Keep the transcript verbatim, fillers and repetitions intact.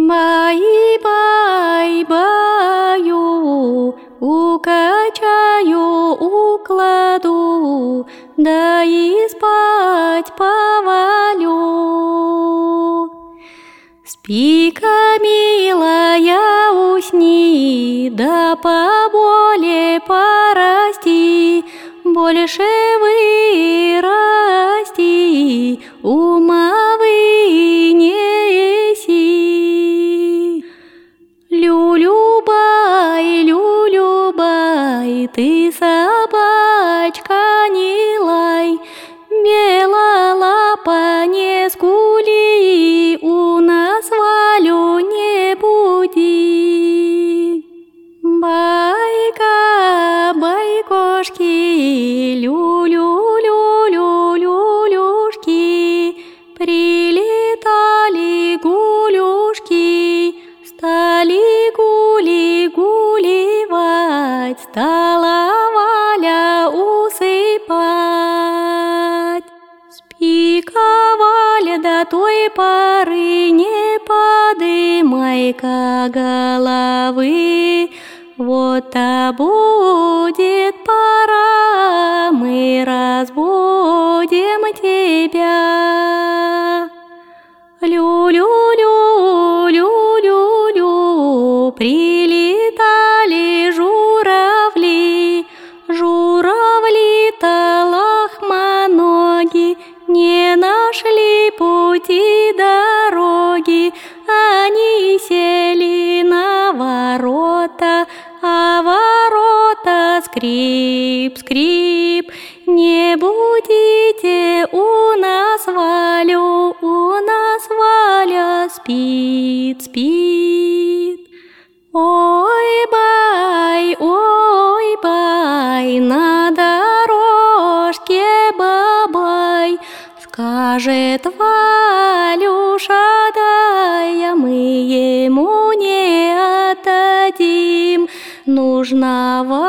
Бай-бай-баю, укачаю, укладу, да и спать повалю. Спи-ка, милая, усни, да поболе порасти, больше вырасти, ума вынеси. Лю-любай, лю-любай, ты собачка не лай, белолапа не скули, у нас Валю не буди. Байка, байкошки, лю-лю-лю-лю-люшки, прилетали гулюшки, стали гули-гуливать, стала Валя усыпать. Спи-ка, Валя, до той поры не подымай-ка головы, вот-то будет пора, мы разбудим тебя. Лю-лю-лю, лю-лю-лю, прилетали журавли, журавли-то лохмоноги, не нашли пути дороги, они сели на ворота, а ворота скрип, скрип. Не будите у нас Валю, у нас Валя спит, спит. Ой, бай, ой, бай, на дорожке бабай, скажет Валюша, дай, а мы ему не отдадим. Нужно